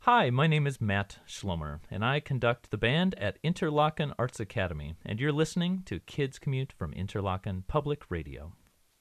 Hi, my name is Matt Schlomer, and I conduct the band at Interlochen Arts Academy, and you're listening to Kids Commute from Interlochen Public Radio.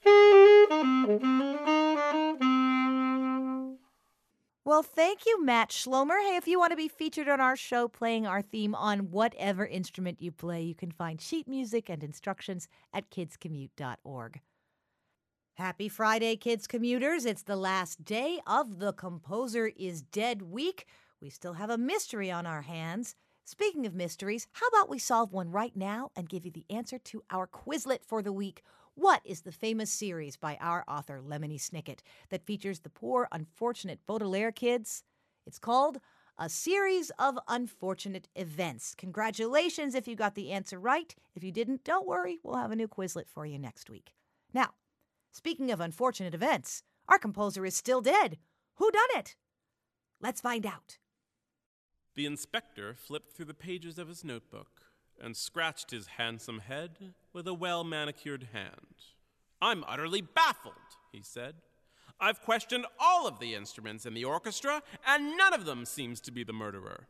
Well, thank you, Matt Schlomer. Hey, if you want to be featured on our show playing our theme on whatever instrument you play, you can find sheet music and instructions at kidscommute.org. Happy Friday, Kids Commuters. It's the last day of the Composer is Dead week. We still have a mystery on our hands. Speaking of mysteries, how about we solve one right now and give you the answer to our Quizlet for the week? What is the famous series by our author, Lemony Snicket, that features the poor, unfortunate Baudelaire kids? It's called A Series of Unfortunate Events. Congratulations if you got the answer right. If you didn't, don't worry. We'll have a new Quizlet for you next week. Now, speaking of unfortunate events, our composer is still dead. Who done it? Let's find out. The inspector flipped through the pages of his notebook and scratched his handsome head with a well-manicured hand. "I'm utterly baffled," he said. "I've questioned all of the instruments in the orchestra, and none of them seems to be the murderer.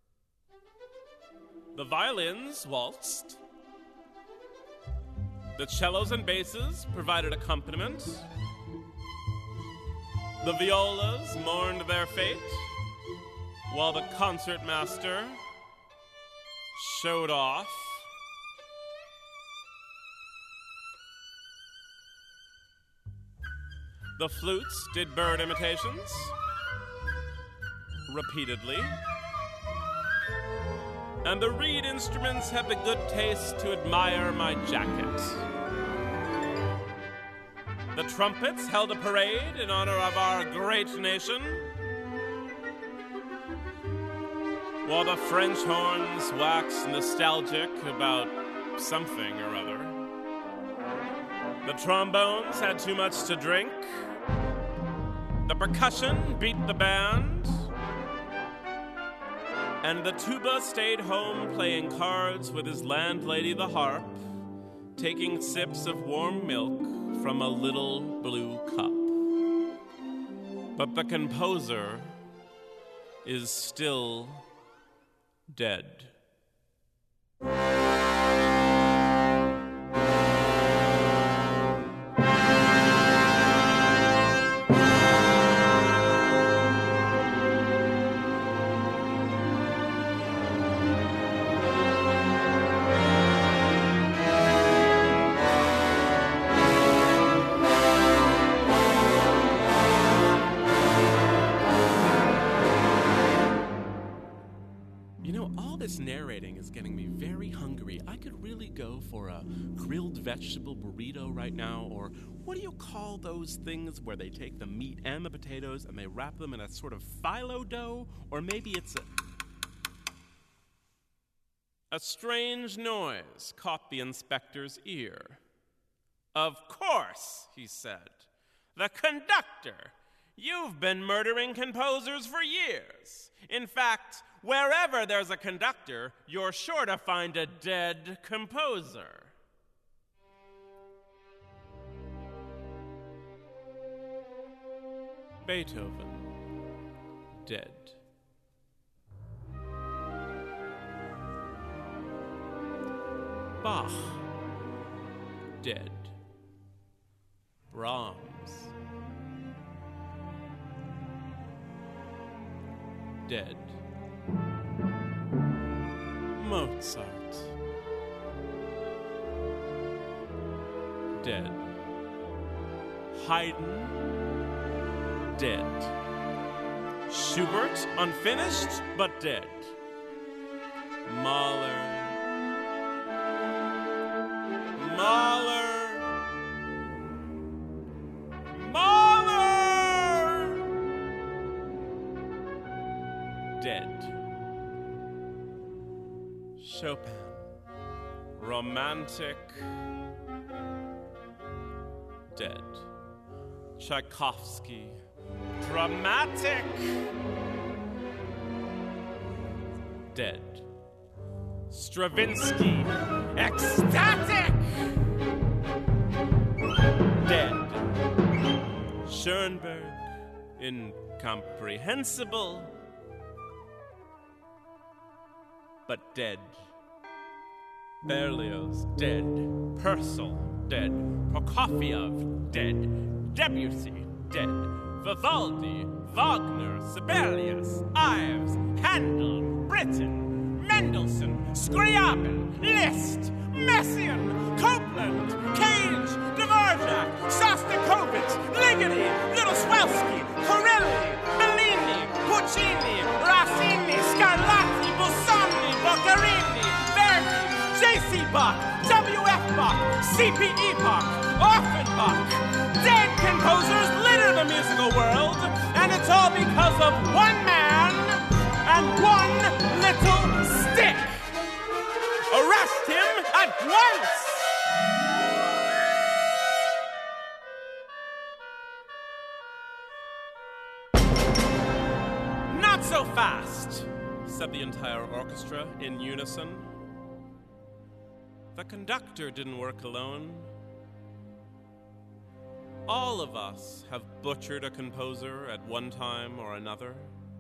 The violins waltzed. The cellos and basses provided accompaniment. The violas mourned their fate, while the concertmaster showed off. The flutes did bird imitations repeatedly, and the reed instruments had the good taste to admire my jacket. The trumpets held a parade in honor of our great nation, while the French horns waxed nostalgic about something or other. The trombones had too much to drink. The percussion beat the band. And the tuba stayed home playing cards with his landlady, the harp, taking sips of warm milk from a little blue cup. But the composer is still dead. Narrating is getting me very hungry. I could really go for a grilled vegetable burrito right now, or what do you call those things where they take the meat and the potatoes and they wrap them in a sort of phyllo dough? Or maybe it's a strange noise caught the inspector's ear. "Of course," he said. "The conductor. You've been murdering composers for years. In fact, wherever there's a conductor, you're sure to find a dead composer." Beethoven, dead. Bach, dead. Brahms, dead. Mozart, dead. Haydn, dead. Schubert, unfinished, but dead. Mahler, dead. Chopin, romantic, dead. Tchaikovsky, dramatic, dead. Stravinsky, ecstatic, dead. Schoenberg, incomprehensible, but dead. Berlioz, dead. Purcell, dead. Prokofiev, dead. Debussy, dead. Vivaldi, Wagner, Sibelius, Ives, Handel, Britten, Mendelssohn, Scriabin, Liszt, Messiaen, Copland, Cage, Dvorak, Shostakovich, Ligeti, Litoswelsky, Corelli, Bellini, Puccini, Rossini, Scarlatti, Busoni, Boccherini, Verdi, J.C. Bach, W.F. Bach, C.P.E. Bach, Offenbach. Dead composers litter the musical world, and it's all because of one man and one little stick. Arrest him at once! Not so fast, said the entire orchestra in unison. The conductor didn't work alone. All of us have butchered a composer at one time or another.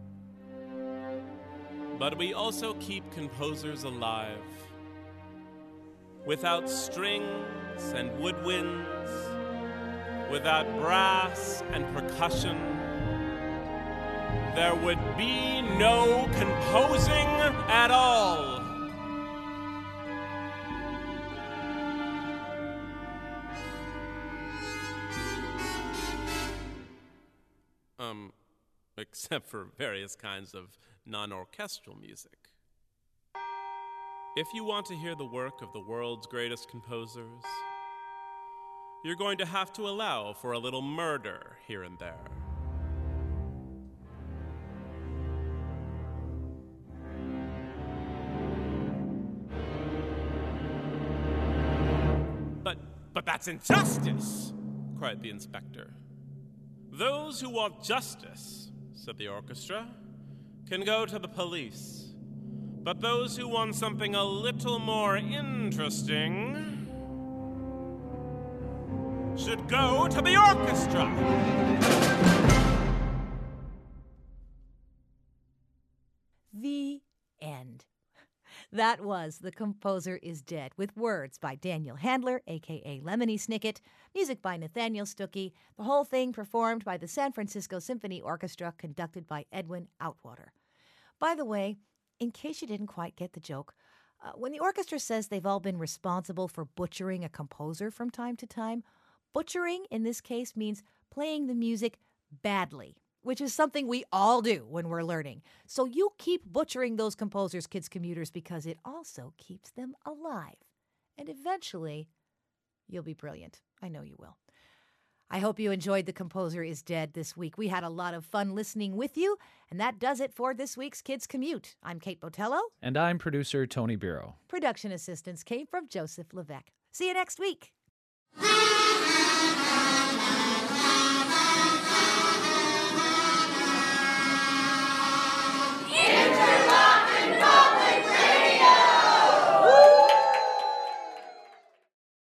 But we also keep composers alive. Without strings and woodwinds, without brass and percussion, there would be no composing at all. Except for various kinds of non-orchestral music. If you want to hear the work of the world's greatest composers, you're going to have to allow for a little murder here and there. But that's injustice, cried the inspector. Those who want justice, said the orchestra, can go to the police. But those who want something a little more interesting should go to the orchestra. The end. That was The Composer is Dead, with words by Daniel Handler, a.k.a. Lemony Snicket, music by Nathaniel Stuckey, the whole thing performed by the San Francisco Symphony Orchestra, conducted by Edwin Outwater. By the way, in case you didn't quite get the joke, when the orchestra says they've all been responsible for butchering a composer from time to time, butchering in this case means playing the music badly, which is something we all do when we're learning. So you keep butchering those composers, kids commuters, because it also keeps them alive. And eventually, you'll be brilliant. I know you will. I hope you enjoyed The Composer is Dead this week. We had a lot of fun listening with you, and that does it for this week's Kids Commute. I'm Kate Botello. And I'm producer Tony Biro. Production assistance came from Joseph Levesque. See you next week.